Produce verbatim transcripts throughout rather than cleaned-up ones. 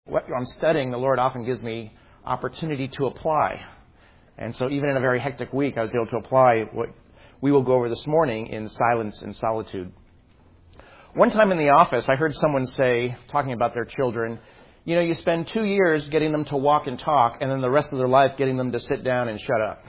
what I'm studying, the Lord often gives me opportunity to apply. And so even in a very hectic week, I was able to apply what we will go over this morning in silence and solitude. One time in the office, I heard someone say, talking about their children, you know, you spend two years getting them to walk and talk, and then the rest of their life getting them to sit down and shut up.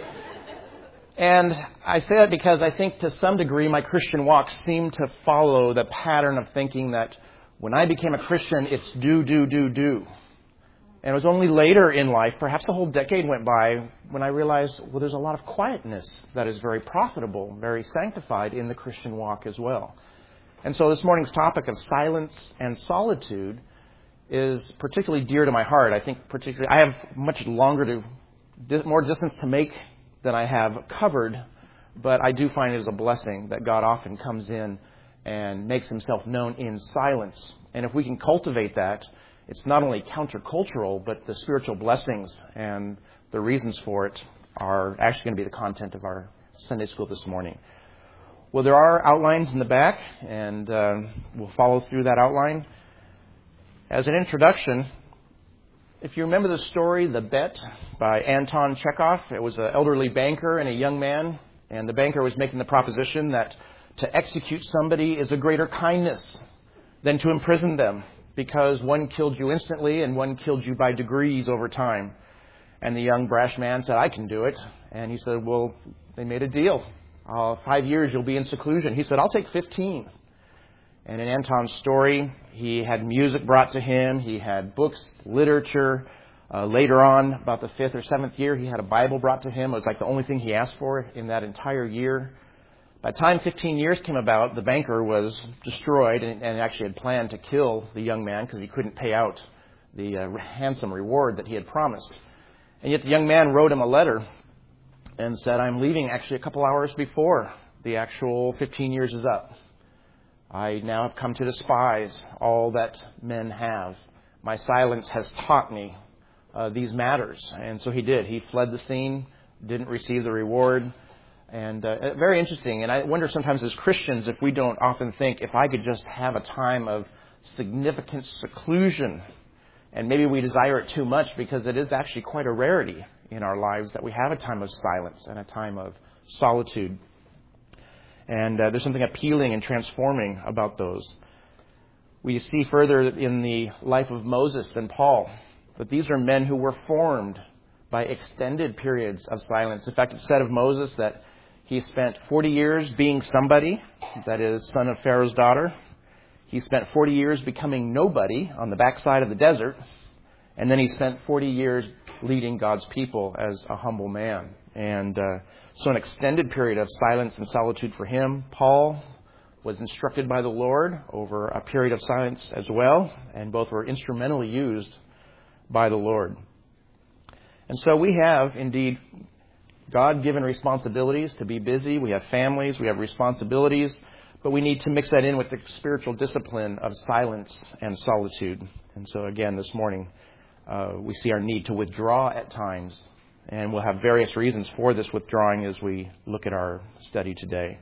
And I say that because I think to some degree my Christian walk seemed to follow the pattern of thinking that when I became a Christian, it's do, do, do, do. And it was only later in life, perhaps a whole decade went by, when I realized, well, there's a lot of quietness that is very profitable, very sanctified in the Christian walk as well. And so this morning's topic of silence and solitude is particularly dear to my heart. I think particularly, I have much longer to, more distance to make than I have covered, but I do find it is a blessing that God often comes in and makes himself known in silence. And if we can cultivate that, it's not only countercultural, but the spiritual blessings and the reasons for it are actually going to be the content of our Sunday school this morning. Well, there are outlines in the back, and uh, we'll follow through that outline. As an introduction, if you remember the story, The Bet by Anton Chekhov, it was an elderly banker and a young man, and the banker was making the proposition that to execute somebody is a greater kindness than to imprison them, because one killed you instantly and one killed you by degrees over time. And the young brash man said, I can do it. And he said, well, they made a deal. Uh, five years you'll be in seclusion. He said, I'll take fifteen. And in Anton's story, he had music brought to him. He had books, literature. Uh, later on, about the fifth or seventh year, he had a Bible brought to him. It was like the only thing he asked for in that entire year. By the time fifteen years came about, the banker was destroyed and, and actually had planned to kill the young man because he couldn't pay out the uh, handsome reward that he had promised. And yet the young man wrote him a letter and said, I'm leaving actually a couple hours before the actual fifteen years is up. I now have come to despise all that men have. My silence has taught me uh, these matters. And so he did. He fled the scene, didn't receive the reward. And uh, very interesting. And I wonder sometimes as Christians if we don't often think, if I could just have a time of significant seclusion, and maybe we desire it too much because it is actually quite a rarity in our lives that we have a time of silence and a time of solitude. And uh, there's something appealing and transforming about those. We see further in the life of Moses and Paul that these are men who were formed by extended periods of silence. In fact, it's said of Moses that he spent forty years being somebody, that is, son of Pharaoh's daughter. He spent forty years becoming nobody on the backside of the desert. And then he spent forty years leading God's people as a humble man. And uh, so an extended period of silence and solitude for him. Paul was instructed by the Lord over a period of silence as well. And both were instrumentally used by the Lord. And so we have, indeed, God-given responsibilities to be busy. We have families. We have responsibilities. But we need to mix that in with the spiritual discipline of silence and solitude. And so, again, this morning, uh, we see our need to withdraw at times. And we'll have various reasons for this withdrawing as we look at our study today.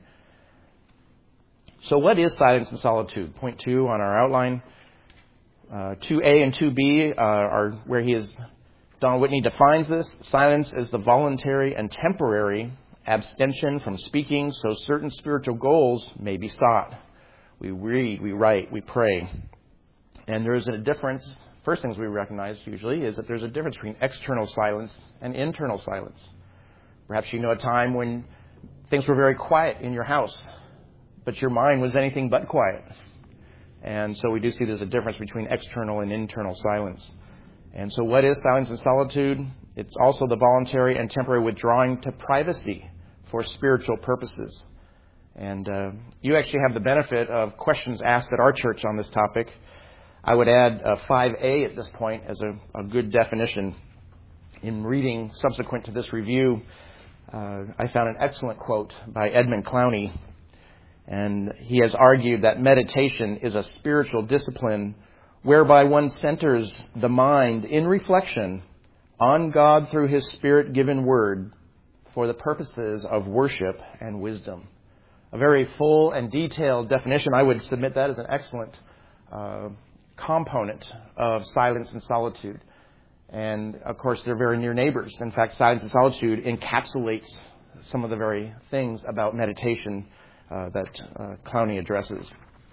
So what is silence and solitude? Point two on our outline. Uh, two A and two B uh, are where he is... Don Whitney defines this. Silence is the voluntary and temporary abstention from speaking so certain spiritual goals may be sought. We read, we write, we pray. And there is a difference. First things we recognize usually is that there's a difference between external silence and internal silence. Perhaps you know a time when things were very quiet in your house, but your mind was anything but quiet. And so we do see there's a difference between external and internal silence. And so what is silence and solitude? It's also the voluntary and temporary withdrawing to privacy for spiritual purposes. And uh, you actually have the benefit of questions asked at our church on this topic. I would add uh, five A at this point as a, a good definition. In reading subsequent to this review, uh, I found an excellent quote by Edmund Clowney. And he has argued that meditation is a spiritual discipline whereby one centers the mind in reflection on God through his Spirit-given word for the purposes of worship and wisdom. A very full and detailed definition. I would submit that as an excellent uh, component of silence and solitude. And, of course, they're very near neighbors. In fact, silence and solitude encapsulates some of the very things about meditation uh, that uh, Clowney addresses.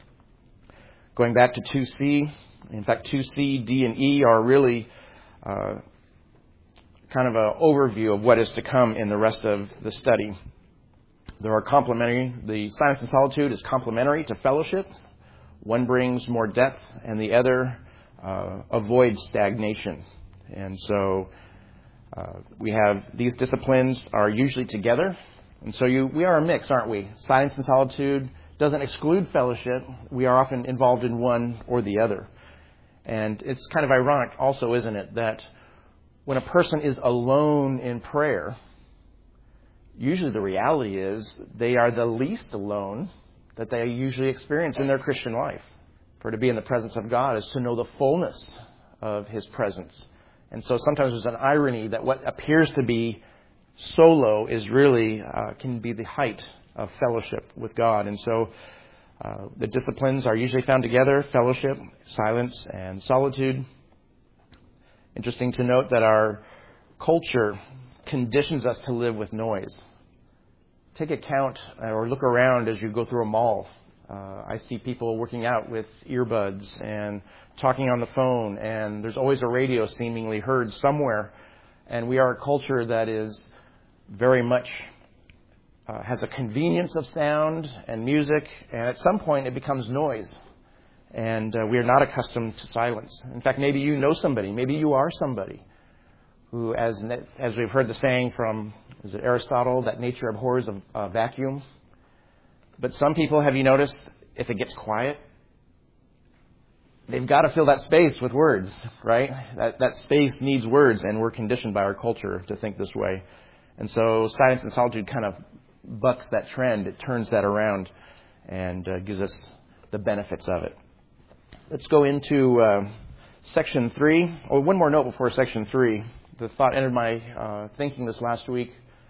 Going back to two C, in fact, two C, D, and E are really uh, kind of an overview of what is to come in the rest of the study. There are complementary. The silence and solitude is complementary to fellowship. One brings more depth, and the other uh, avoids stagnation. And so uh, we have these disciplines are usually together. And so you, we are a mix, aren't we? Silence and solitude doesn't exclude fellowship. We are often involved in one or the other. And it's kind of ironic also, isn't it, that when a person is alone in prayer, usually the reality is they are the least alone that they usually experience in their Christian life. For to be in the presence of God is to know the fullness of His presence. And so sometimes there's an irony that what appears to be solo is really, uh, can be the height of fellowship with God. And so uh, the disciplines are usually found together: fellowship, silence, and solitude. Interesting to note that our culture conditions us to live with noise. Take account or look around as you go through a mall. Uh, I see people working out with earbuds and talking on the phone, and there's always a radio seemingly heard somewhere. And we are a culture that is very much uh, has a convenience of sound and music, and at some point it becomes noise. And uh, we are not accustomed to silence. In fact, maybe you know somebody, maybe you are somebody who, as as we've heard the saying from, is it Aristotle, that nature abhors a, a vacuum? But some people, have you noticed, if it gets quiet, they've got to fill that space with words, right? That that space needs words, and we're conditioned by our culture to think this way. And so silence and solitude kind of bucks that trend. It turns that around and uh, gives us the benefits of it. Let's go into uh, section three. Oh, one more note before section three. The thought entered my uh, thinking this last week.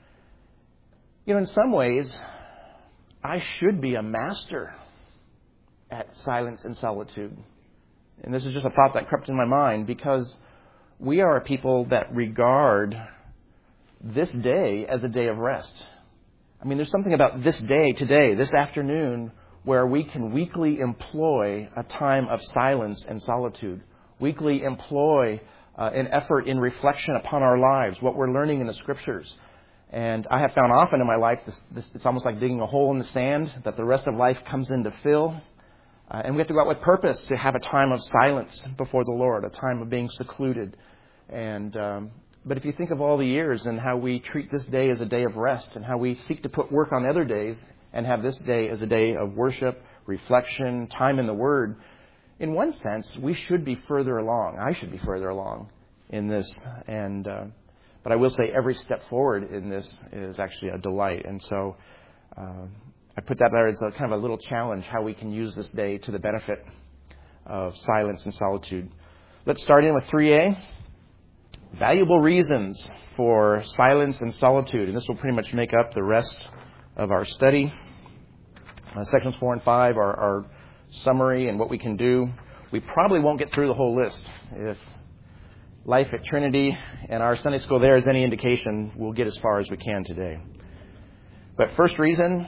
You know, in some ways, I should be a master at silence and solitude. And this is just a thought that crept in my mind, because we are a people that regard this day as a day of rest. I mean, there's something about this day, today, this afternoon, where we can weekly employ a time of silence and solitude. Weekly employ uh, an effort in reflection upon our lives, what we're learning in the Scriptures. And I have found often in my life, this, this, it's almost like digging a hole in the sand that the rest of life comes in to fill. Uh, and we have to go out with purpose to have a time of silence before the Lord, a time of being secluded. And um, but if you think of all the years and how we treat this day as a day of rest, and how we seek to put work on other days and have this day as a day of worship, reflection, time in the Word, in one sense, we should be further along. I should be further along in this. And uh, but I will say every step forward in this is actually a delight. And so uh, I put that there as a kind of a little challenge, how we can use this day to the benefit of silence and solitude. Let's start in with three A. Valuable reasons for silence and solitude. And this will pretty much make up the rest of our study. Uh, sections four and five are our summary and what we can do. We probably won't get through the whole list. If life at Trinity and our Sunday school there is any indication, we'll get as far as we can today. But first reason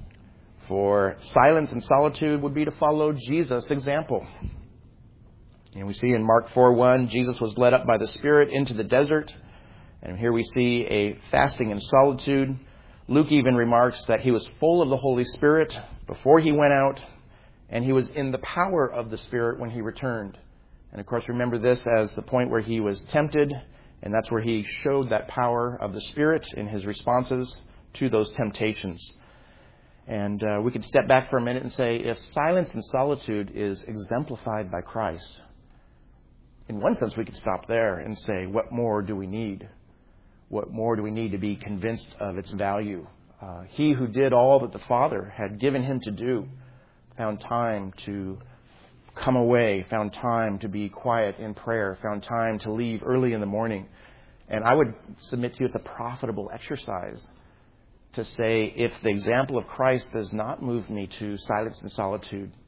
for silence and solitude would be to follow Jesus' example. And we see in Mark four one, Jesus was led up by the Spirit into the desert. And here we see a fasting in solitude. Luke even remarks that he was full of the Holy Spirit before he went out, and he was in the power of the Spirit when he returned. And of course, remember this as the point where he was tempted, and that's where he showed that power of the Spirit in his responses to those temptations. And uh, we could step back for a minute and say, if silence and solitude is exemplified by Christ, in one sense we could stop there and say, what more do we need? What more do we need to be convinced of its value? Uh, he who did all that the Father had given him to do found time to come away, found time to be quiet in prayer, found time to leave early in the morning. And I would submit to you it's a profitable exercise to say, if the example of Christ does not move me to silence and solitude,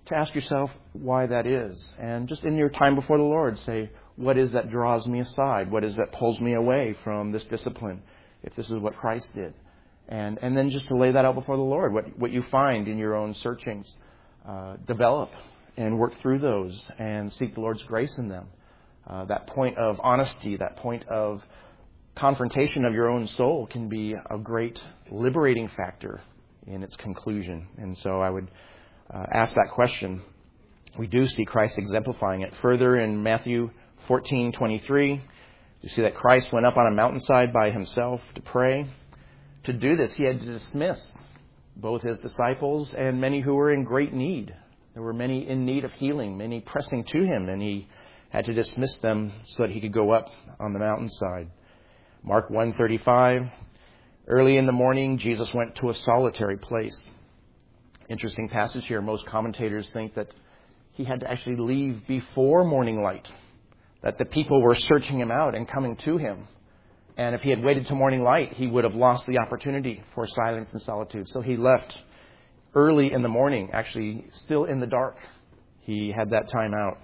to ask yourself why that is. And just in your time before the Lord, say, what is that draws me aside? What is that pulls me away from this discipline, if this is what Christ did? And and then just to lay that out before the Lord, what, what you find in your own searchings. Uh, develop and work through those and seek the Lord's grace in them. Uh, that point of honesty, that point of confrontation of your own soul can be a great liberating factor in its conclusion. And so I would uh, ask that question. We do see Christ exemplifying it. Further in Matthew fourteen twenty-three, you see that Christ went up on a mountainside by himself to pray. To do this, he had to dismiss both his disciples and many who were in great need. There were many in need of healing, many pressing to him, and he had to dismiss them so that he could go up on the mountainside. Mark one thirty-five, early in the morning, Jesus went to a solitary place. Interesting passage here. Most commentators think that he had to actually leave before morning light, that the people were searching him out and coming to him. And if he had waited till morning light, he would have lost the opportunity for silence and solitude. So he left early in the morning, actually still in the dark. He had that time out.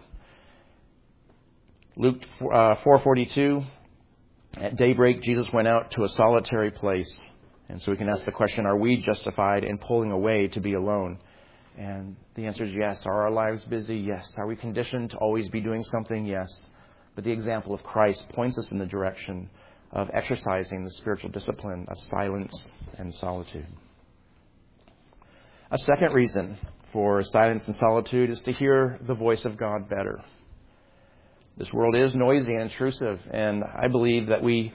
Luke four forty-two, at daybreak, Jesus went out to a solitary place. And so we can ask the question, are we justified in pulling away to be alone? And the answer is yes. Are our lives busy? Yes. Are we conditioned to always be doing something? Yes. But the example of Christ points us in the direction of exercising the spiritual discipline of silence and solitude. A second reason for silence and solitude is to hear the voice of God better. This world is noisy and intrusive, and I believe that we,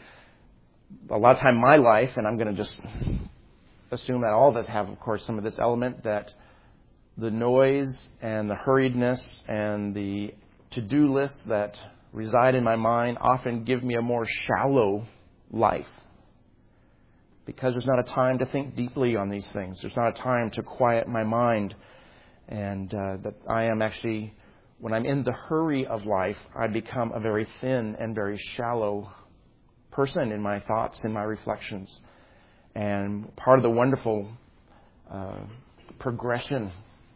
a lot of time in my life, and I'm going to just assume that all of us have, of course, some of this element, that the noise and the hurriedness and the to-do list that reside in my mind often give me a more shallow life, because there's not a time to think deeply on these things. There's not a time to quiet my mind, and uh, that I am actually, when I'm in the hurry of life, I become a very thin and very shallow person in my thoughts, in my reflections. And part of the wonderful uh, progression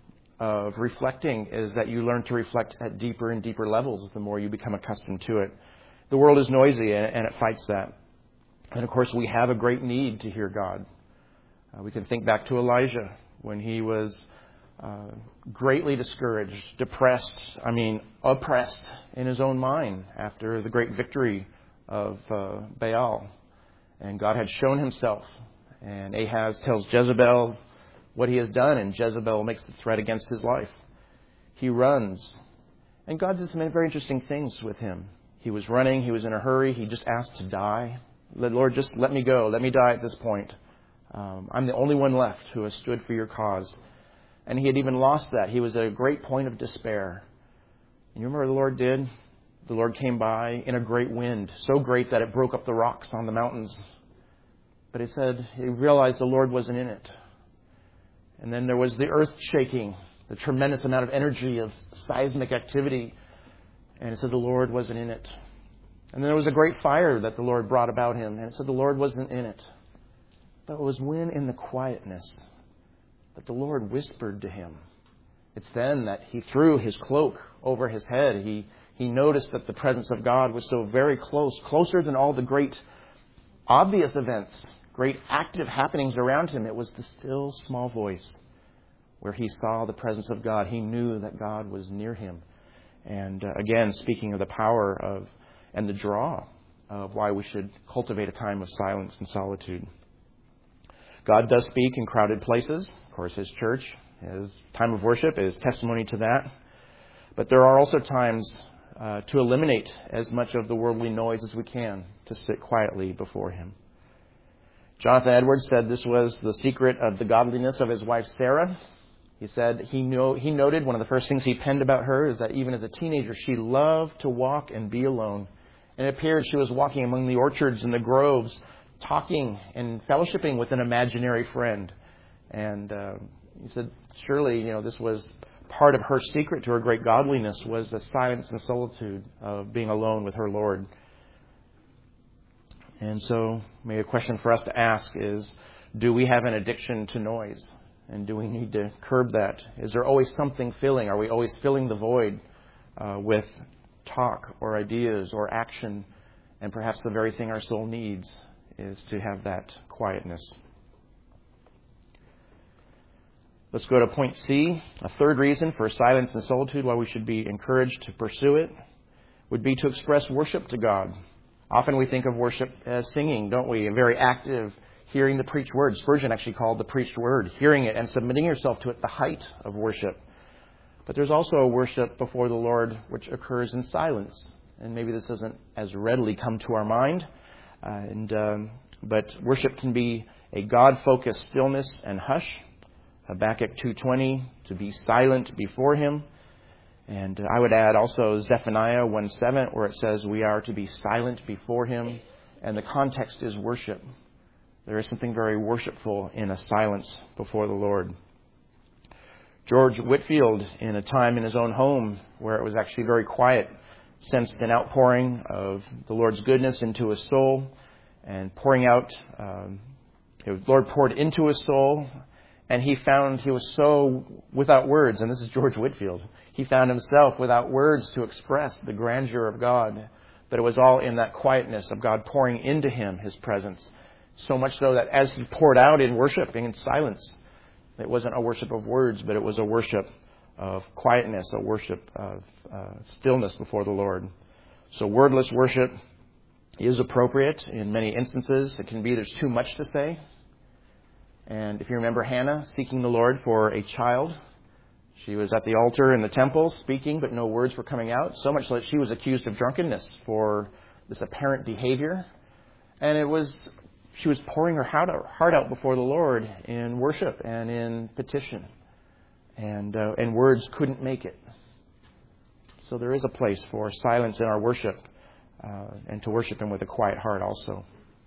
of reflecting is that you learn to reflect at deeper and deeper levels the more you become accustomed to it. The world is noisy, and it fights that. And of course, we have a great need to hear God. Uh, we can think back to Elijah when he was uh, greatly discouraged, depressed, I mean, oppressed in his own mind after the great victory of uh, Baal. And God had shown himself. And Ahaz tells Jezebel what he has done, and Jezebel makes the threat against his life. He runs. And God did some very interesting things with him. He was running. He was in a hurry. He just asked to die. Lord, just let me go. Let me die at this point. Um, I'm the only one left who has stood for your cause. And he had even lost that. He was at a great point of despair. And you remember what the Lord did? The Lord came by in a great wind, so great that it broke up the rocks on the mountains. But he said he realized the Lord wasn't in it. And then there was the earth shaking, the tremendous amount of energy of seismic activity. And it said the Lord wasn't in it. And then there was a great fire that the Lord brought about him. And it said the Lord wasn't in it. But it was when in the quietness that the Lord whispered to him. It's then that he threw his cloak over his head. He, he noticed that the presence of God was so very close, closer than all the great obvious events, great active happenings around him. It was the still small voice where he saw the presence of God. He knew that God was near him. And uh, again, speaking of the power of and the draw of why we should cultivate a time of silence and solitude. God does speak in crowded places. Of course, his church, his time of worship is testimony to that. But there are also times uh, to eliminate as much of the worldly noise as we can, to sit quietly before him. Jonathan Edwards said this was the secret of the godliness of his wife, Sarah. He said he know, he noted one of the first things he penned about her is that even as a teenager, she loved to walk and be alone. And it appeared she was walking among the orchards and the groves, talking and fellowshipping with an imaginary friend. And uh, he said, surely, you know, this was part of her secret to her great godliness, was the silence and solitude of being alone with her Lord. And so maybe a question for us to ask is, do we have an addiction to noise? And do we need to curb that? Is there always something filling? Are we always filling the void uh, with talk or ideas or action? And perhaps the very thing our soul needs is to have that quietness. Let's go to point C. A third reason for silence and solitude, why we should be encouraged to pursue it, would be to express worship to God. Often we think of worship as singing, don't we? Very active, hearing the preached word. Spurgeon actually called the preached word, hearing it and submitting yourself to it, the height of worship. But there's also a worship before the Lord which occurs in silence. And maybe this doesn't as readily come to our mind. Uh, and um, But worship can be a God-focused stillness and hush. Habakkuk two twenty, to be silent before Him. And I would add also Zephaniah one seven, where it says we are to be silent before Him. And the context is worship. There is something very worshipful in a silence before the Lord. George Whitefield, in a time in his own home where it was actually very quiet, sensed an outpouring of the Lord's goodness into his soul, and pouring out, um, the Lord poured into his soul, and he found he was so without words, and this is George Whitefield, he found himself without words to express the grandeur of God, but it was all in that quietness of God pouring into him His presence, so much so that as he poured out in worship, in silence, it wasn't a worship of words, but it was a worship of quietness, a worship of uh, stillness before the Lord. So wordless worship is appropriate in many instances. It can be there's too much to say. And if you remember Hannah seeking the Lord for a child, she was at the altar in the temple speaking, but no words were coming out, so much so that she was accused of drunkenness for this apparent behavior. And it was she was pouring her heart out, heart out before the Lord in worship and in petition. And, uh, and words couldn't make it. So there is a place for silence in our worship uh, and to worship Him with a quiet heart also.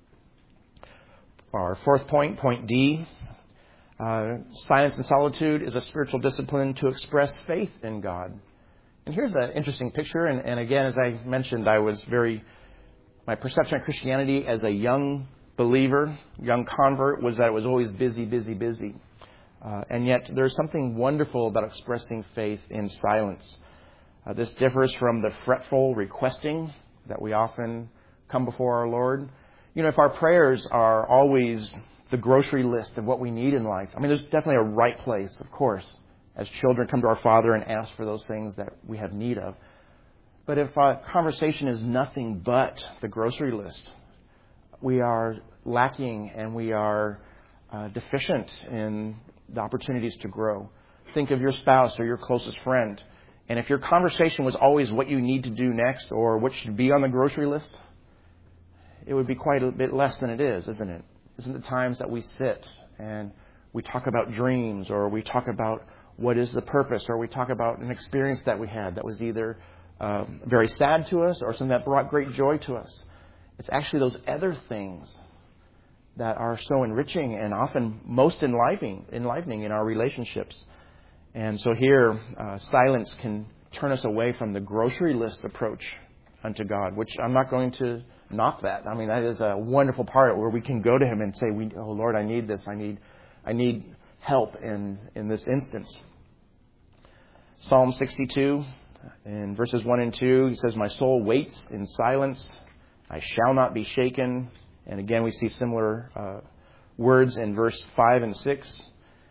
Our fourth point, point D, uh, silence and solitude is a spiritual discipline to express faith in God. And here's an interesting picture. And, and again, as I mentioned, I was very, my perception of Christianity as a young believer, young convert, was that it was always busy, busy, busy. Uh, and yet there's something wonderful about expressing faith in silence. Uh, this differs from the fretful requesting that we often come before our Lord. You know, if our prayers are always the grocery list of what we need in life, I mean, there's definitely a right place, of course, as children come to our Father and ask for those things that we have need of. But if our conversation is nothing but the grocery list, we are lacking and we are uh, deficient in the opportunities to grow. Think of your spouse or your closest friend. And if your conversation was always what you need to do next or what should be on the grocery list, it would be quite a bit less than it is, isn't it? Isn't it times that we sit and we talk about dreams, or we talk about what is the purpose, or we talk about an experience that we had that was either um, very sad to us or something that brought great joy to us. It's actually those other things that are so enriching and often most enlivening, enlivening in our relationships. And so here, uh, silence can turn us away from the grocery list approach unto God, which I'm not going to knock that. I mean, that is a wonderful part where we can go to Him and say, "We, oh Lord, I need this. I need, I need help in, in this instance." Psalm sixty-two, in verses one and two, he says, "My soul waits in silence. I shall not be shaken." And again, we see similar uh, words in verse five and six.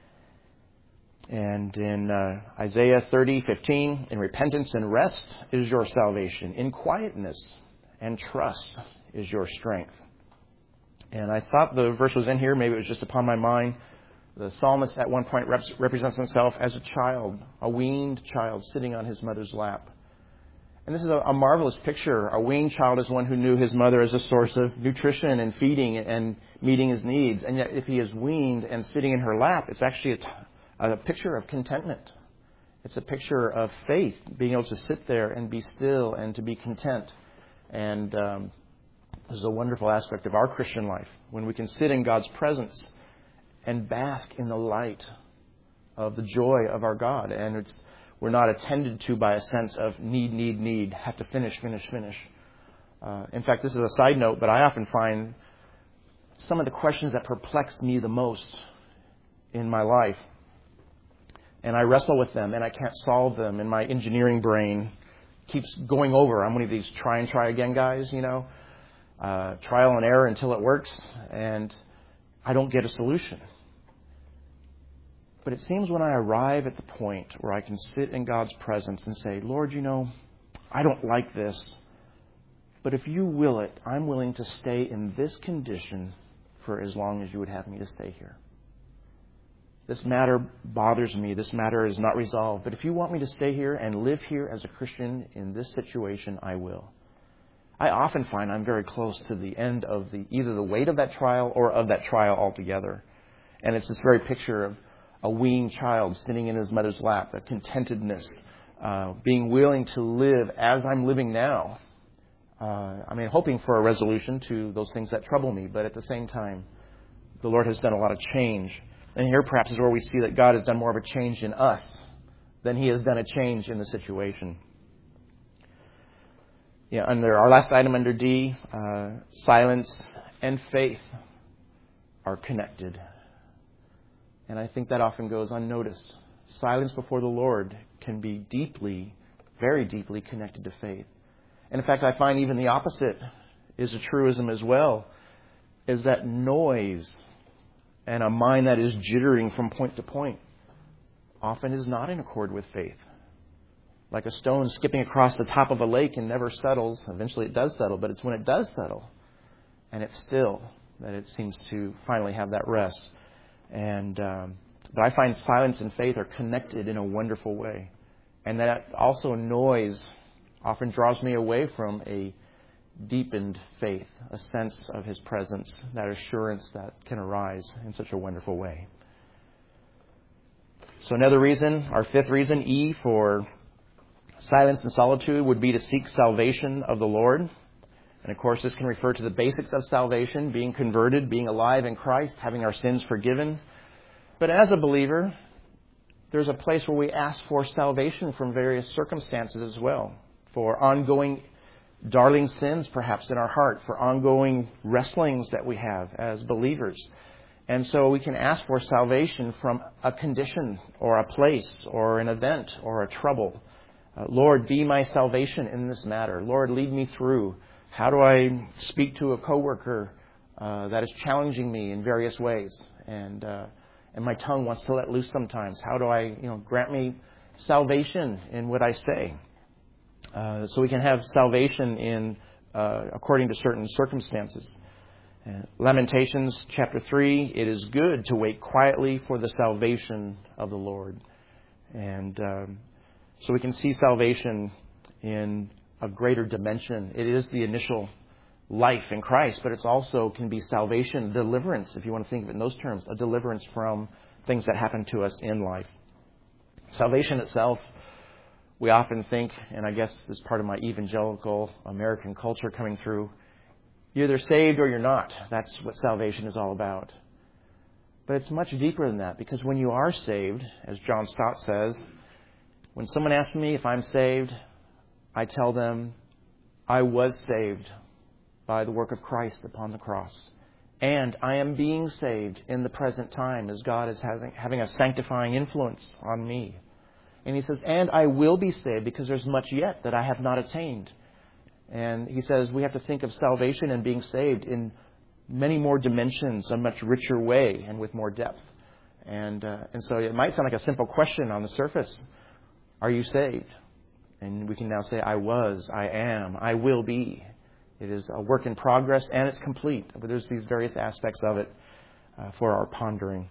And in uh, Isaiah thirty fifteen, "In repentance and rest is your salvation. In quietness and trust is your strength." And I thought the verse was in here. Maybe it was just upon my mind. The psalmist at one point rep- represents himself as a child, a weaned child sitting on his mother's lap. And this is a, a marvelous picture. A weaned child is one who knew his mother as a source of nutrition and feeding and meeting his needs. And yet if he is weaned and sitting in her lap, it's actually a, t- a picture of contentment. It's a picture of faith, being able to sit there and be still and to be content. And um, this is a wonderful aspect of our Christian life, when we can sit in God's presence and bask in the light of the joy of our God. And it's we're not attended to by a sense of need, need, need, have to finish, finish, finish. Uh, in fact, this is a side note, but I often find some of the questions that perplex me the most in my life and I wrestle with them, and I can't solve them, and my engineering brain keeps going over. I'm one of these try and try again guys, you know, uh, trial and error until it works, and I don't get a solution. But it seems when I arrive at the point where I can sit in God's presence and say, Lord, you know, I don't like this, but if you will it, I'm willing to stay in this condition for as long as you would have me to stay here. This matter bothers me. This matter is not resolved. But if you want me to stay here and live here as a Christian in this situation, I will. I often find I'm very close to the end of the either the weight of that trial or of that trial altogether. And it's this very picture of a weaned child sitting in his mother's lap, a contentedness, uh, being willing to live as I'm living now. Uh, I mean, hoping for a resolution to those things that trouble me, but at the same time, the Lord has done a lot of change. And here perhaps is where we see that God has done more of a change in us than He has done a change in the situation. Yeah, under our last item under D, uh, silence and faith are connected. And I think that often goes unnoticed. Silence before the Lord can be deeply, very deeply connected to faith. And in fact, I find even the opposite is a truism as well, is that noise and a mind that is jittering from point to point often is not in accord with faith. Like a stone skipping across the top of a lake and never settles. Eventually it does settle, but it's when it does settle and it's still that it seems to finally have that rest. And um, but I find silence and faith are connected in a wonderful way. And that also noise often draws me away from a deepened faith, a sense of His presence, that assurance that can arise in such a wonderful way. So another reason, our fifth reason, E, for silence and solitude would be to seek salvation of the Lord. And of course, this can refer to the basics of salvation, being converted, being alive in Christ, having our sins forgiven. But as a believer, there's a place where we ask for salvation from various circumstances as well, for ongoing darling sins perhaps in our heart, for ongoing wrestlings that we have as believers. And so we can ask for salvation from a condition or a place or an event or a trouble. Uh, Lord, be my salvation in this matter. Lord, lead me through. How do I speak to a coworker uh, that is challenging me in various ways? And uh, and my tongue wants to let loose sometimes. How do I, you know, grant me salvation in what I say? Uh, so we can have salvation in uh, according to certain circumstances. Uh, Lamentations chapter three, it is good to wait quietly for the salvation of the Lord. And um, so we can see salvation in a greater dimension. It is the initial life in Christ, but it's also can be salvation, deliverance, if you want to think of it in those terms, a deliverance from things that happen to us in life. Salvation itself, we often think, and I guess this is part of my evangelical American culture coming through, you're either saved or you're not. That's what salvation is all about. But it's much deeper than that, because when you are saved, as John Stott says, when someone asks me if I'm saved, I tell them I was saved by the work of Christ upon the cross. And I am being saved in the present time as God is having a sanctifying influence on me. And he says, and I will be saved because there's much yet that I have not attained. And he says we have to think of salvation and being saved in many more dimensions, a much richer way and with more depth. And uh, and so it might sound like a simple question on the surface. Are you saved? And we can now say, I was, I am, I will be. It is a work in progress and it's complete. But there's these various aspects of it uh, for our pondering.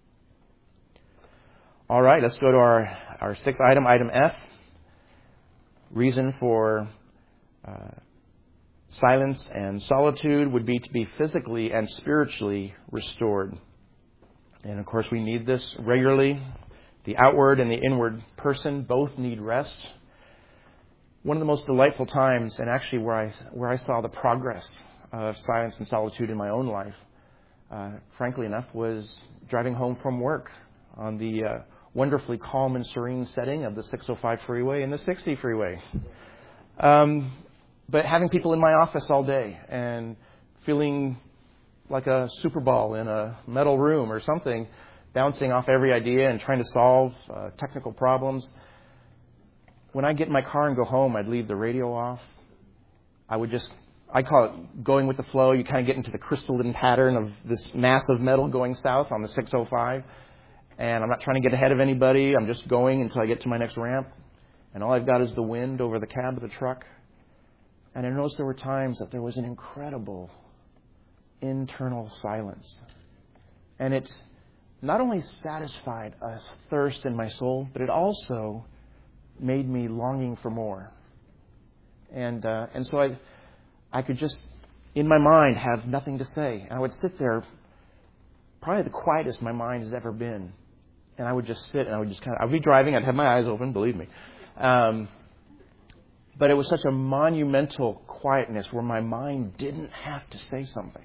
All right, let's go to our, our sixth item, item F. Reason for uh, silence and solitude would be to be physically and spiritually restored. And of course, we need this regularly. The outward and the inward person both need rest. One of the most delightful times, and actually where I where I saw the progress of silence and solitude in my own life, uh, frankly enough, was driving home from work on the uh, wonderfully calm and serene setting of the six oh five freeway and the sixty freeway. Um, but having people in my office all day and feeling like a Super Bowl in a metal room or something, bouncing off every idea and trying to solve uh, technical problems. When I get in my car and go home, I'd leave the radio off. I would just, I call it going with the flow. You kind of get into the crystalline pattern of this mass of metal going south on the six oh five. And I'm not trying to get ahead of anybody. I'm just going until I get to my next ramp. And all I've got is the wind over the cab of the truck. And I noticed there were times that there was an incredible internal silence. And it not only satisfied a thirst in my soul, but it also made me longing for more. And uh, and so I I could just, in my mind, have nothing to say. And I would sit there, probably the quietest my mind has ever been. And I would just sit and I would just kind of, I would be driving, I'd have my eyes open, believe me. Um, but it was such a monumental quietness where my mind didn't have to say something.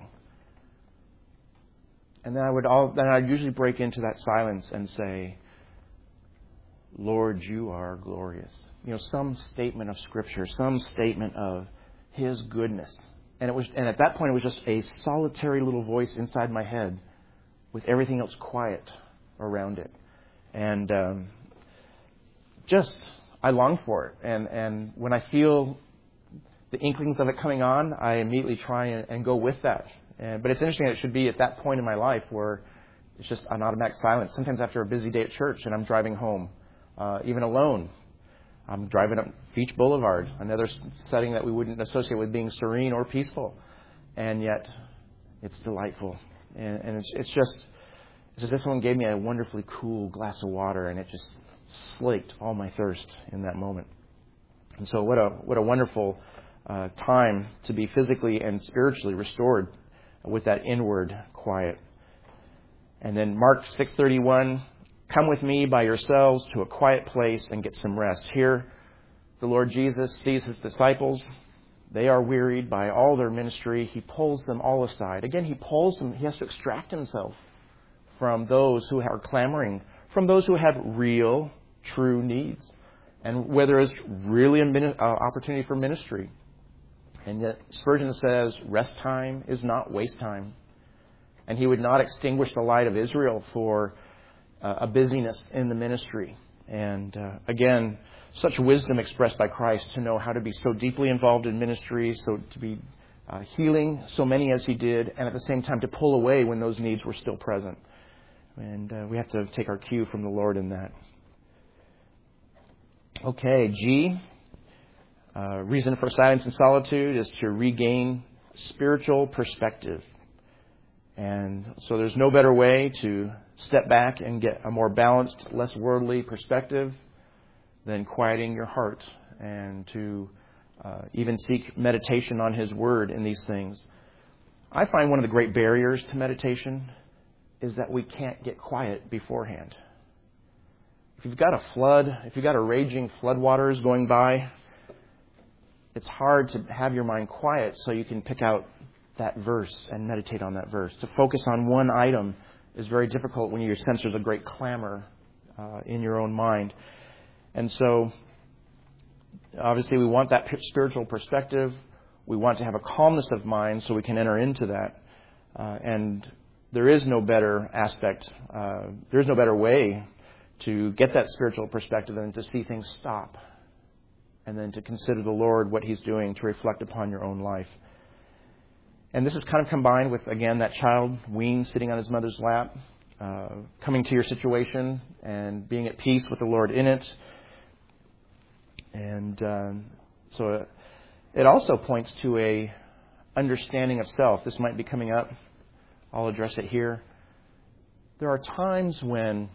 And then I would all, then I'd usually break into that silence and say, Lord, you are glorious. You know, some statement of Scripture, some statement of His goodness. And it was, and at that point, it was just a solitary little voice inside my head with everything else quiet around it. And um, just, I long for it. And, and when I feel the inklings of it coming on, I immediately try and, and go with that. And, but it's interesting that it should be at that point in my life where it's just an automatic silence. Sometimes after a busy day at church and I'm driving home, uh, even alone, I'm driving up Beach Boulevard, another setting that we wouldn't associate with being serene or peaceful. And yet, it's delightful. And, and it's, it's just, it's as if someone gave me a wonderfully cool glass of water and it just slaked all my thirst in that moment. And so what a what a wonderful uh, time to be physically and spiritually restored with that inward quiet. And then Mark six thirty-one, come with me by yourselves to a quiet place and get some rest. Here, the Lord Jesus sees His disciples. They are wearied by all their ministry. He pulls them all aside. Again, He pulls them. He has to extract Himself from those who are clamoring, from those who have real, true needs, and where there is really an uh, opportunity for ministry. And yet Spurgeon says, rest time is not waste time. And he would not extinguish the light of Israel for uh, a busyness in the ministry. And uh, again, such wisdom expressed by Christ to know how to be so deeply involved in ministry, so to be uh, healing so many as He did, and at the same time to pull away when those needs were still present. And uh, we have to take our cue from the Lord in that. Okay, G. Uh, reason for silence and solitude is to regain spiritual perspective. And so there's no better way to step back and get a more balanced, less worldly perspective than quieting your heart and to uh, even seek meditation on His Word in these things. I find one of the great barriers to meditation is that we can't get quiet beforehand. If you've got a flood, if you've got a raging floodwaters going by, it's hard to have your mind quiet so you can pick out that verse and meditate on that verse. To focus on one item is very difficult when you sense there's a great clamor uh, in your own mind. And so, obviously, we want that spiritual perspective. We want to have a calmness of mind so we can enter into that. Uh, and there is no better aspect, uh, there is no better way to get that spiritual perspective than to see things stop. And then to consider the Lord, what He's doing, to reflect upon your own life. And this is kind of combined with, again, that child weaned sitting on his mother's lap, uh, coming to your situation and being at peace with the Lord in it. And um, so it, it also points to a understanding of self. This might be coming up. I'll address it here. There are times when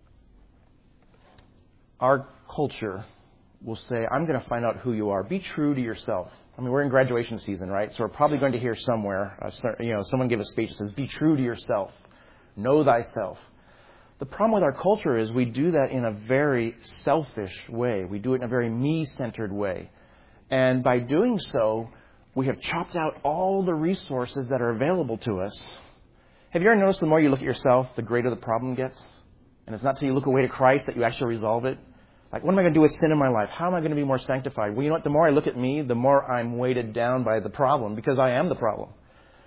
our culture will say, I'm going to find out who you are. Be true to yourself. I mean, we're in graduation season, right? So we're probably going to hear somewhere, uh, you know, someone give a speech that says, be true to yourself. Know thyself. The problem with our culture is we do that in a very selfish way. We do it in a very me-centered way. And by doing so, we have chopped out all the resources that are available to us. Have you ever noticed the more you look at yourself, the greater the problem gets? And it's not until you look away to Christ that you actually resolve it. Like, what am I going to do with sin in my life? How am I going to be more sanctified? Well, you know what? The more I look at me, the more I'm weighted down by the problem, because I am the problem.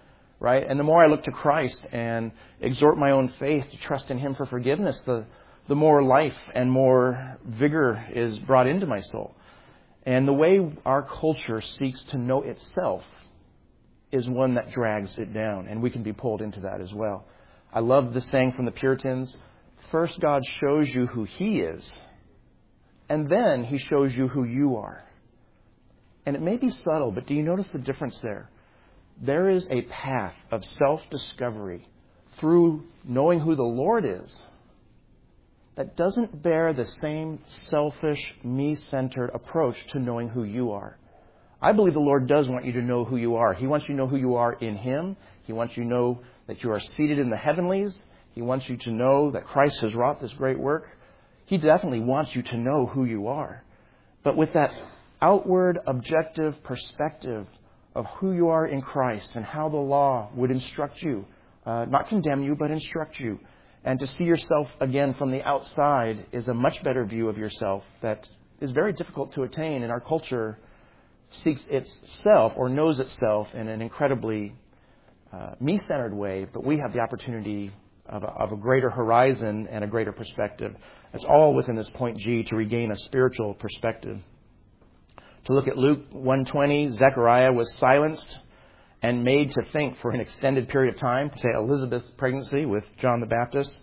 right? And the more I look to Christ and exhort my own faith to trust in Him for forgiveness, the, the more life and more vigor is brought into my soul. And the way our culture seeks to know itself is one that drags it down, and we can be pulled into that as well. I love the saying from the Puritans, first God shows you who He is, and then He shows you who you are. And it may be subtle, but do you notice the difference there? There is a path of self-discovery through knowing who the Lord is that doesn't bear the same selfish, me-centered approach to knowing who you are. I believe the Lord does want you to know who you are. He wants you to know who you are in Him. He wants you to know that you are seated in the heavenlies. He wants you to know that Christ has wrought this great work. He definitely wants you to know who you are. But with that outward, objective perspective of who you are in Christ and how the law would instruct you, uh, not condemn you, but instruct you. And to see yourself again from the outside is a much better view of yourself that is very difficult to attain. And our culture seeks itself or knows itself in an incredibly uh, me-centered way, but we have the opportunity of a, of a greater horizon and a greater perspective. It's all within this point G to regain a spiritual perspective. To look at Luke one twenty, Zechariah was silenced and made to think for an extended period of time, say Elizabeth's pregnancy with John the Baptist.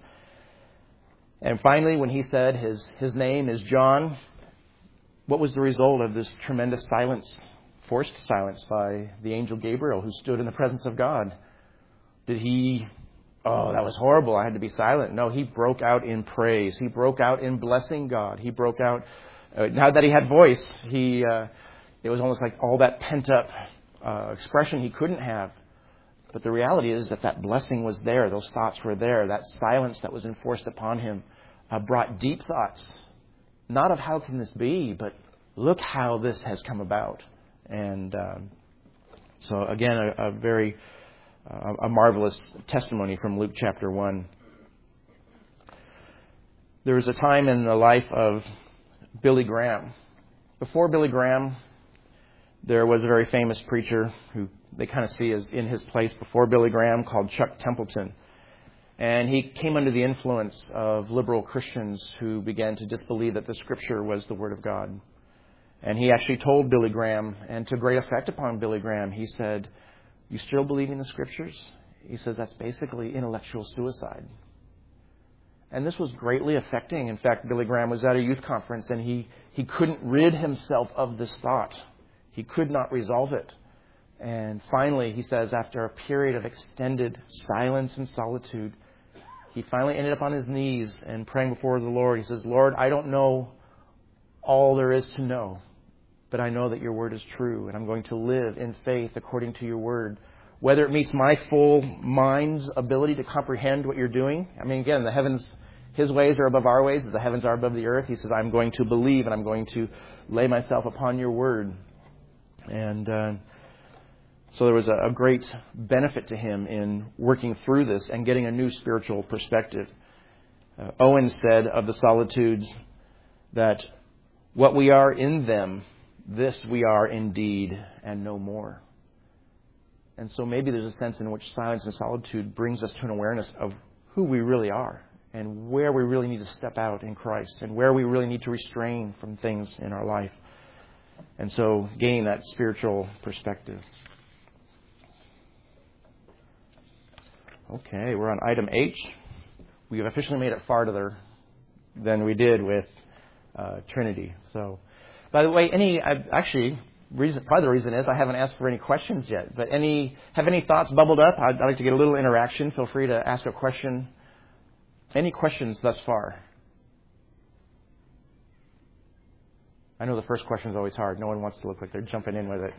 And finally, when he said his, his name is John, what was the result of this tremendous silence, forced silence by the angel Gabriel who stood in the presence of God? Did he, oh, that was horrible, I had to be silent? No, he broke out in praise. He broke out in blessing God. He broke out, uh, now that he had voice, he uh, it was almost like all that pent-up uh, expression he couldn't have. But the reality is that that blessing was there. Those thoughts were there. That silence that was enforced upon him uh, brought deep thoughts. Not of how can this be, but look how this has come about. And um, so again, a, a very uh, a marvelous testimony from Luke chapter one. There was a time in the life of Billy Graham. Before Billy Graham, there was a very famous preacher who they kind of see as in his place before Billy Graham called Chuck Templeton. And he came under the influence of liberal Christians who began to disbelieve that the Scripture was the Word of God. And he actually told Billy Graham, and to great effect upon Billy Graham, he said, "You still believe in the Scriptures?" He says, "That's basically intellectual suicide." And this was greatly affecting. In fact, Billy Graham was at a youth conference and he, he couldn't rid himself of this thought. He could not resolve it. And finally, he says, after a period of extended silence and solitude, he finally ended up on his knees and praying before the Lord. He says, "Lord, I don't know all there is to know, but I know that your word is true, and I'm going to live in faith according to your word. Whether it meets my full mind's ability to comprehend what you're doing." I mean, again, the heavens, his ways are above our ways, as the heavens are above the earth. He says, "I'm going to believe, and I'm going to lay myself upon your word." And uh, so there was a, a great benefit to him in working through this and getting a new spiritual perspective. Uh, Owen said of the solitudes that what we are in them, this we are indeed, and no more. And so maybe there's a sense in which silence and solitude brings us to an awareness of who we really are and where we really need to step out in Christ and where we really need to restrain from things in our life. And so gain that spiritual perspective. Okay, we're on item H. We have officially made it farther than we did with uh, Trinity. So, by the way, any I, actually, reason, probably the reason is I haven't asked for any questions yet. But any have any thoughts bubbled up? I'd, I'd like to get a little interaction. Feel free to ask a question. Any questions thus far? I know the first question is always hard. No one wants to look like they're jumping in with it.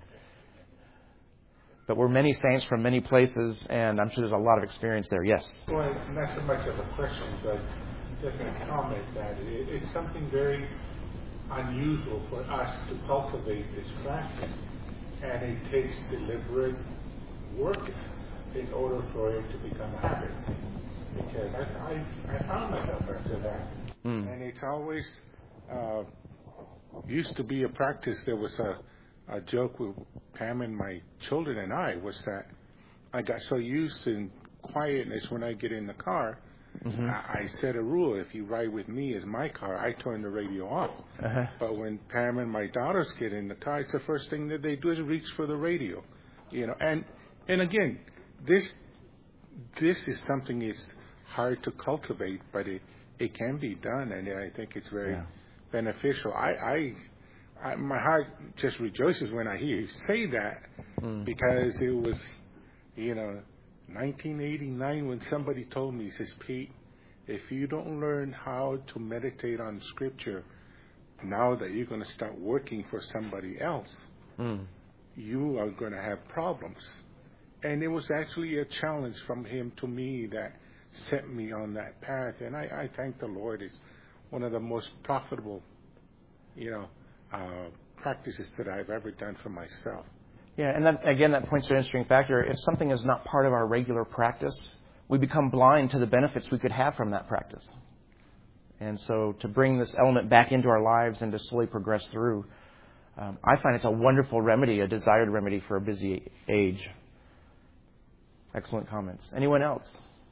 But we're many saints from many places, and I'm sure there's a lot of experience there. Yes? Well, it's not so much of a question, but just a comment that it, it's something very unusual for us to cultivate this practice. And it takes deliberate work in order for it to become a habit. Because I, I, I found myself after that. Mm. And it's always... Uh, used to be a practice. There was a, a joke with Pam and my children and I was that I got so used to quietness when I get in the car. Mm-hmm. I, I set a rule. If you ride with me as my car, I turn the radio off. Uh-huh. But when Pam and my daughters get in the car, it's the first thing that they do is reach for the radio. You know, and and again, this this is something that's hard to cultivate, but it, it can be done, and I think it's very yeah. beneficial. I, I, I my heart just rejoices when I hear you say that, mm. because it was, you know, nineteen eighty-nine when somebody told me, he says, Pete, if you don't learn how to meditate on Scripture now that you're going to start working for somebody else, mm. you are going to have problems. And it was actually a challenge from him to me that set me on that path. And I, I thank the Lord. It's one of the most profitable, you know, uh, practices that I've ever done for myself. Yeah, and that, again, that points to an interesting factor. If something is not part of our regular practice, we become blind to the benefits we could have from that practice. And so to bring this element back into our lives and to slowly progress through, um, I find it's a wonderful remedy, a desired remedy for a busy age. Excellent comments. Anyone else?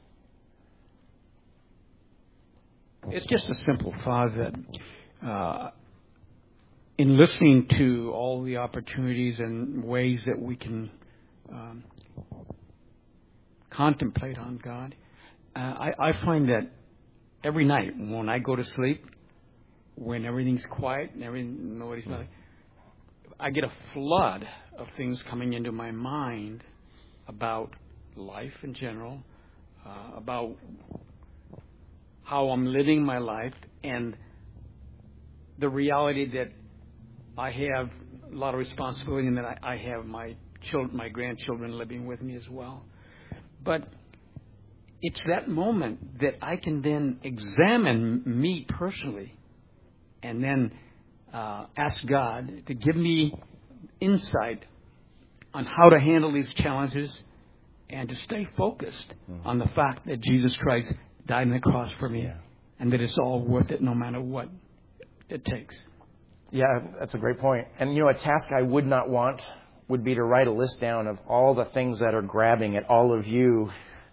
It's just a simple thought that uh, in listening to all the opportunities and ways that we can um, contemplate on God, uh, I, I find that every night when I go to sleep, when everything's quiet and everything, nobody's not, I get a flood of things coming into my mind about life in general, uh, about how I'm living my life, and the reality that I have a lot of responsibility and that I, I have my children, my grandchildren living with me as well. But it's that moment that I can then examine me personally and then uh, ask God to give me insight on how to handle these challenges and to stay focused mm-hmm. on the fact that Jesus Christ died on the cross for me, yeah. and that it's all worth it no matter what it takes. Yeah, that's a great point. And, you know, a task I would not want would be to write a list down of all the things that are grabbing at all of you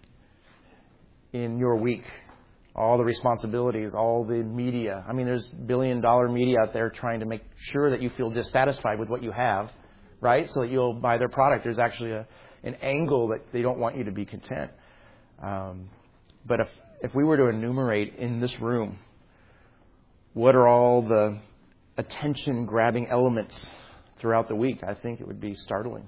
in your week, all the responsibilities, all the media. I mean, there's billion-dollar media out there trying to make sure that you feel dissatisfied with what you have, right, so that you'll buy their product. There's actually a an angle that they don't want you to be content. Um, but if if we were to enumerate in this room, what are all the attention-grabbing elements throughout the week, I think it would be startling.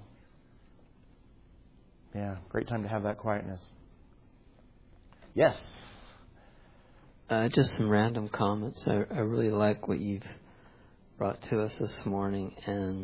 Yeah, great time to have that quietness. Yes? Uh, just some random comments. I, I really like what you've brought to us this morning, and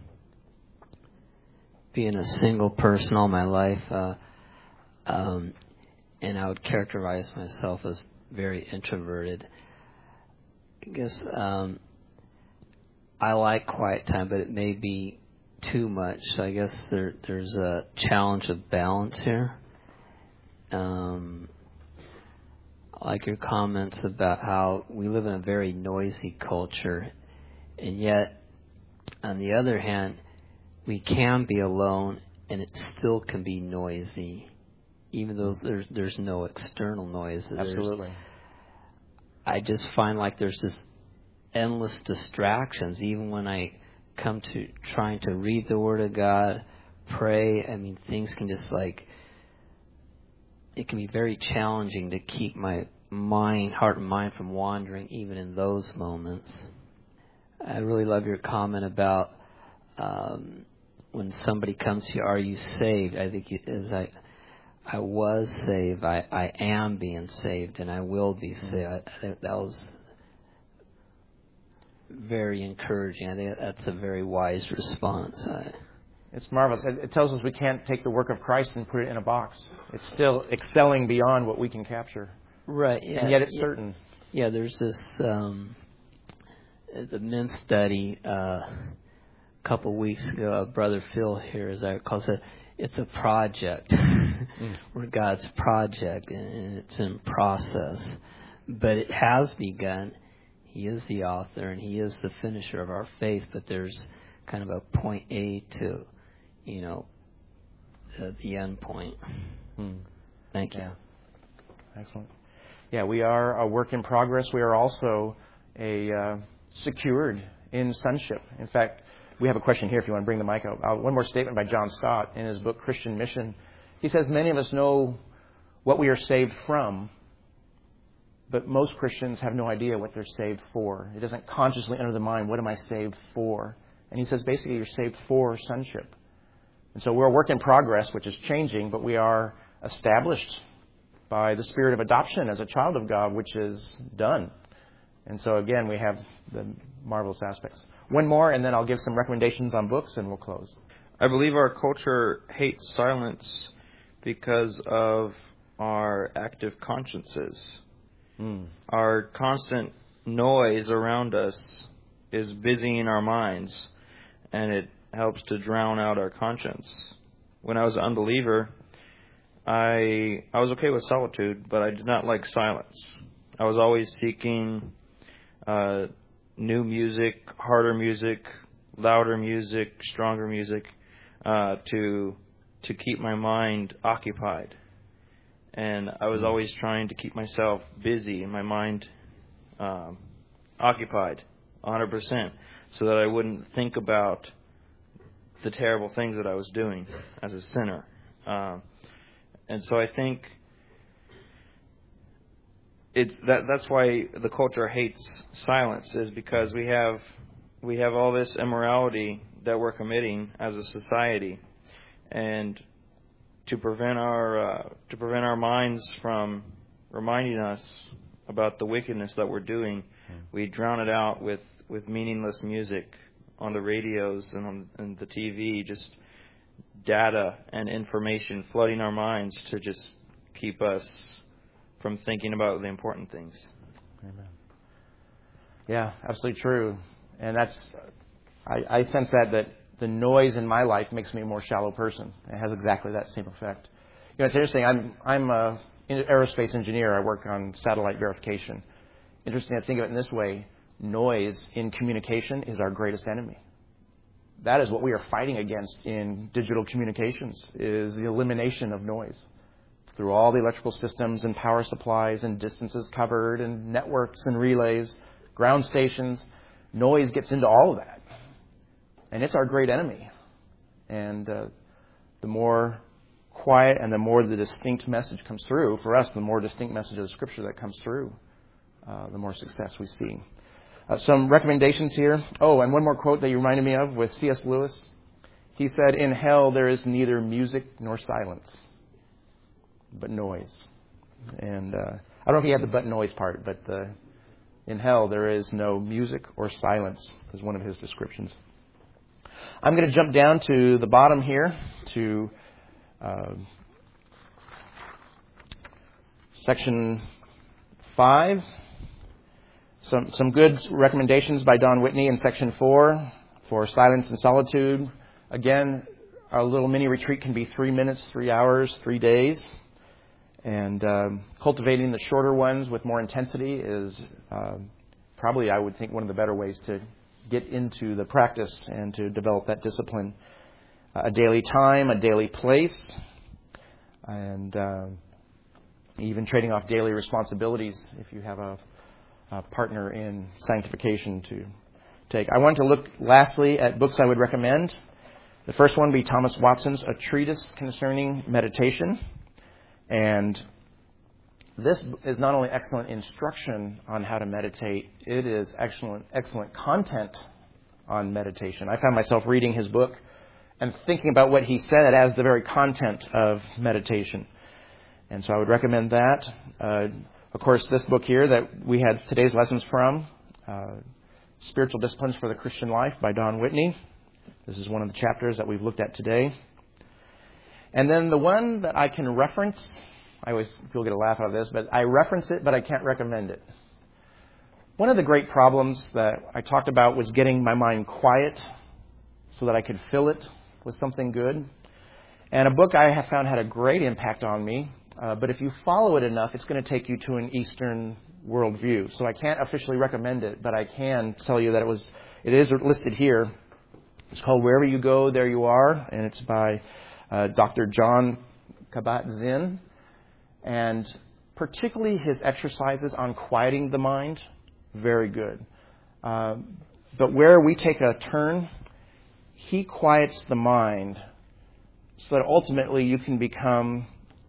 being a single person all my life, uh, um, and I would characterize myself as very introverted. I guess um, I like quiet time, but it may be too much. So I guess there, there's a challenge of balance here. Um, I like your comments about how we live in a very noisy culture, and yet, on the other hand, we can be alone, and it still can be noisy, even though there's there's no external noise. Absolutely. There's, I just find like there's this endless distractions, even when I come to trying to read the Word of God, pray. I mean, things can just like, it can be very challenging to keep my mind, heart and mind from wandering, even in those moments. I really love your comment about um, when somebody comes to you, are you saved? I think it is I I was saved. I, I am being saved, and I will be saved. I, I think that was very encouraging. I think that's a very wise response. I, It's marvelous. It, it tells us we can't take the work of Christ and put it in a box. It's still excelling beyond what we can capture. Right. Yeah. And yet it's yeah, certain. Yeah, there's this, um, the men's study uh, a couple weeks ago, uh, Brother Phil here, as I recall, said it's a project. mm. We're God's project, and it's in process. But it has begun. He is the author, and He is the finisher of our faith, but there's kind of a point A to, you know, the, the end point. Hmm. Thank you. Yeah. Excellent. Yeah, we are a work in progress. We are also a uh, secured in sonship. In fact, we have a question here if you want to bring the mic up. Uh, one more statement by John Stott in his book, Christian Mission. He says, many of us know what we are saved from, but most Christians have no idea what they're saved for. It doesn't consciously enter the mind, what am I saved for? And he says, basically, you're saved for sonship. And so we're a work in progress, which is changing, but we are established by the spirit of adoption as a child of God, which is done. And so, again, we have the marvelous aspects. One more, and then I'll give some recommendations on books, and we'll close. I believe our culture hates silence because of our active consciences. Mm. Our constant noise around us is busying our minds, and it helps to drown out our conscience. When I was an unbeliever, I I was okay with solitude, but I did not like silence. I was always seeking uh, new music, harder music, louder music, stronger music, uh, to to keep my mind occupied. And I was always trying to keep myself busy and my mind um, occupied one hundred percent so that I wouldn't think about the terrible things that I was doing as a sinner. Um, and so I think it's that that's why the culture hates silence, is because we have we have all this immorality that we're committing as a society, and to prevent our uh, to prevent our minds from reminding us about the wickedness that we're doing, mm. we drown it out with, with meaningless music on the radios and on and the T V, just data and information flooding our minds to just keep us from thinking about the important things. Amen. Yeah, absolutely true. And that's, I, I sense that, that the noise in my life makes me a more shallow person. It has exactly that same effect. You know, it's interesting. I'm, I'm a aerospace engineer. I work on satellite verification. Interesting to think of it in this way. Noise in communication is our greatest enemy. That is what we are fighting against in digital communications, is the elimination of noise. Through all the electrical systems and power supplies and distances covered and networks and relays, ground stations, noise gets into all of that. And it's our great enemy. And uh, the more quiet and the more the distinct message comes through, for us, the more distinct message of the Scripture that comes through, uh, the more success we see. Uh, some recommendations here. Oh, and one more quote that you reminded me of with C S Lewis. He said, "In hell there is neither music nor silence, but noise." And uh, I don't know if he had the but noise part, but uh, in hell there is no music or silence, is one of his descriptions. I'm going to jump down to the bottom here to uh, section five. Some some good recommendations by Don Whitney in section four for silence and solitude. Again, our little mini retreat can be three minutes, three hours, three days. And um, cultivating the shorter ones with more intensity is uh, probably, I would think, one of the better ways to get into the practice and to develop that discipline. Uh, a daily time, a daily place, and uh, even trading off daily responsibilities if you have a, a partner in sanctification to take. I want to look lastly at books I would recommend. The first one would be Thomas Watson's A Treatise Concerning Meditation. And this is not only excellent instruction on how to meditate, it is excellent, excellent content on meditation. I found myself reading his book and thinking about what he said as the very content of meditation. And so I would recommend that. Uh, of course, this book here that we had today's lessons from, uh, Spiritual Disciplines for the Christian Life by Don Whitney. This is one of the chapters that we've looked at today. And then the one that I can reference, I always people get a laugh out of this, but I reference it, but I can't recommend it. One of the great problems that I talked about was getting my mind quiet so that I could fill it with something good. And a book I have found had a great impact on me, uh, but if you follow it enough, it's going to take you to an Eastern worldview. So I can't officially recommend it, but I can tell you that it was. It is listed here. It's called Wherever You Go, There You Are, and it's by uh, Doctor Jon Kabat-Zinn, and particularly his exercises on quieting the mind, very good. Uh, but where we take a turn, he quiets the mind so that ultimately you can become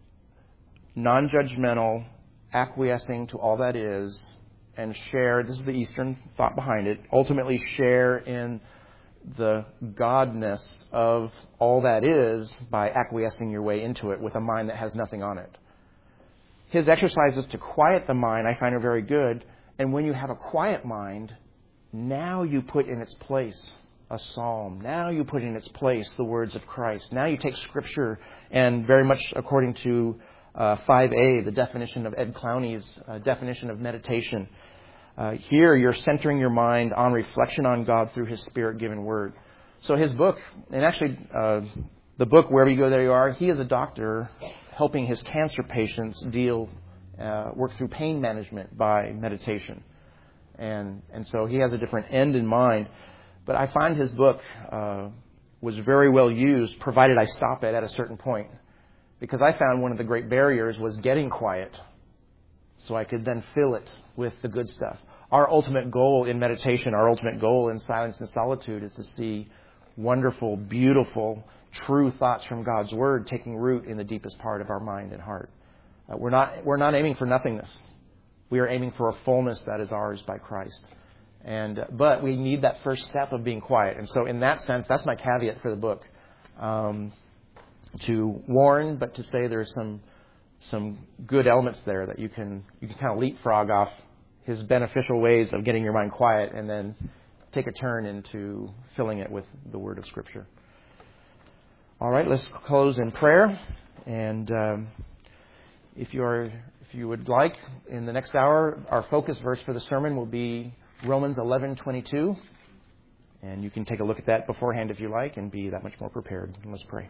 non-judgmental, acquiescing to all that is, and share, this is the Eastern thought behind it, ultimately share in the godness of all that is by acquiescing your way into it with a mind that has nothing on it. His exercises to quiet the mind I find are very good, and when you have a quiet mind, now you put in its place a psalm. Now you put in its place the words of Christ. Now you take Scripture, and very much according to uh, five A, the definition of Ed Clowney's uh, definition of meditation, uh, here you're centering your mind on reflection on God through His Spirit-given Word. So his book, and actually uh, the book, Wherever You Go, There You Are, he is a doctor helping his cancer patients deal, uh, work through pain management by meditation. And and so he has a different end in mind. But I find his book uh, was very well used, provided I stop it at a certain point. Because I found one of the great barriers was getting quiet, so I could then fill it with the good stuff. Our ultimate goal in meditation, our ultimate goal in silence and solitude is to see wonderful, beautiful, true thoughts from God's Word taking root in the deepest part of our mind and heart. Uh, we're not we're not aiming for nothingness. We are aiming for a fullness that is ours by Christ. And but we need that first step of being quiet. And so in that sense, that's my caveat for the book. Um, to warn, but to say there's some some good elements there that you can you can kind of leapfrog off his beneficial ways of getting your mind quiet and then take a turn into filling it with the Word of Scripture. All right, let's close in prayer. And um, if you are if you would like, in the next hour, our focus verse for the sermon will be Romans eleven twenty-two, and you can take a look at that beforehand if you like and be that much more prepared. And let's pray.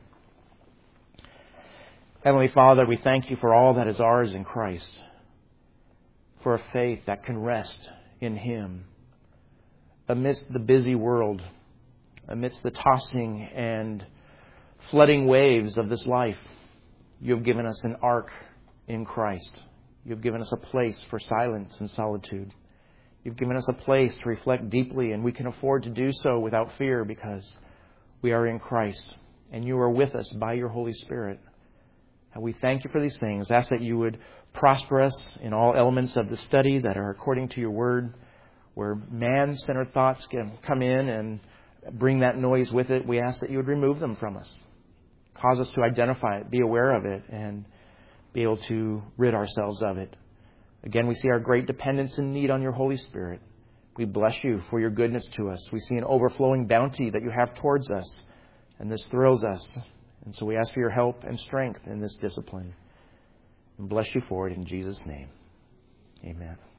Heavenly Father, we thank you for all that is ours in Christ, for a faith that can rest in Him amidst the busy world, amidst the tossing and flooding waves of this life. You have given us an ark in Christ. You have given us a place for silence and solitude. You've given us a place to reflect deeply, and we can afford to do so without fear because we are in Christ, and you are with us by your Holy Spirit. And we thank you for these things. Ask that you would prosper us in all elements of the study that are according to your word, where man-centered thoughts can come in and bring that noise with it. We ask that you would remove them from us. Cause us to identify it, be aware of it, and be able to rid ourselves of it. Again, we see our great dependence and need on your Holy Spirit. We bless you for your goodness to us. We see an overflowing bounty that you have towards us, and this thrills us. And so we ask for your help and strength in this discipline. And bless you for it in Jesus' name. Amen.